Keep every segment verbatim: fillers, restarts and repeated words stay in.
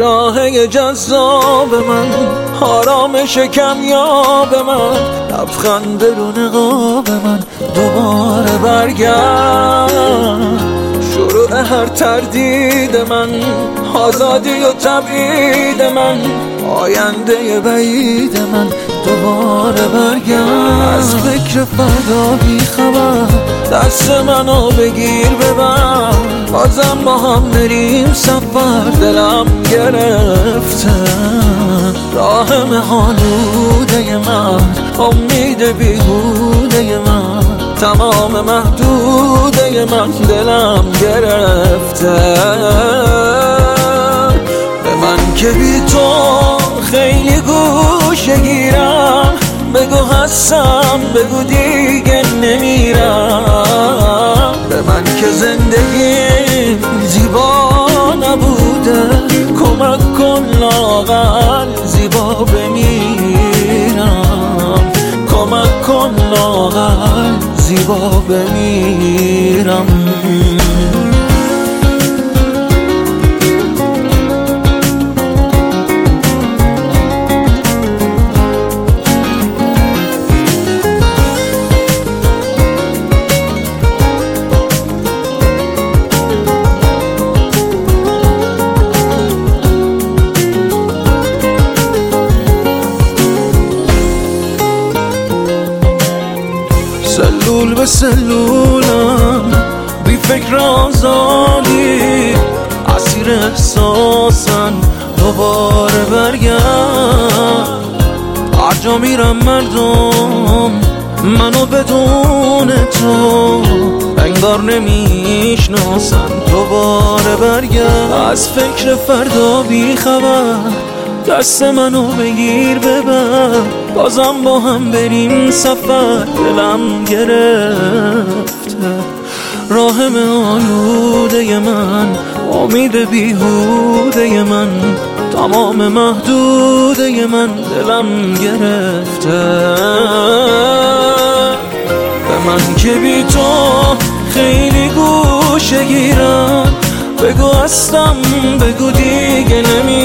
بیراهه جذاب من، آرامش کمیاب من، لبخند رو نقاب من، دوباره برگرد. شروع هر تردید من، آزادی و تبعید من، آینده بعید من، دوباره برگرد. از فکر فردا بی خبر، دست منو بگیر ببر، بازم با هم بریم سفر. دلم گرفته راه محالوده من، امید بیهوده من، تمام محدوده من. دلم گرفته به من که بی تو خیلی گوشه گیرم. بگو هستم، بگو دیگه نمیرم. به من که زندگی زیبا نبوده، کمک کن لااقل زیبا بمیرم. کمک کن لااقل زیبا بمیرم. سلول به سلولم، بی فکر آزادی، اسیر احساسن، دوباره برگرد. هر جا میرم مردم منو بدون تو انگار نمیشناسن، دوباره برگرد. از فکر فردا بی خبر، دست منو بگیر ببر، بازم با هم بریم سفر. دلم گرفته راه آلوده من، امید بیهوده من، تمام محدوده من. دلم گرفته به من که بی تو خیلی گوشه گیرم. بگو هستم، بگو دیگه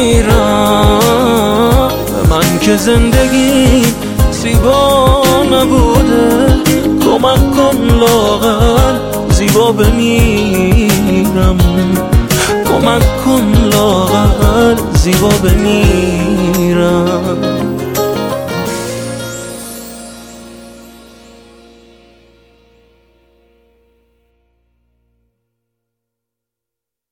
نمیرم. به من که زندگی زیبا نبوده، کمک کن لااقل زیبا بمیرم. کمک کن لااقل زیبا بمیرم.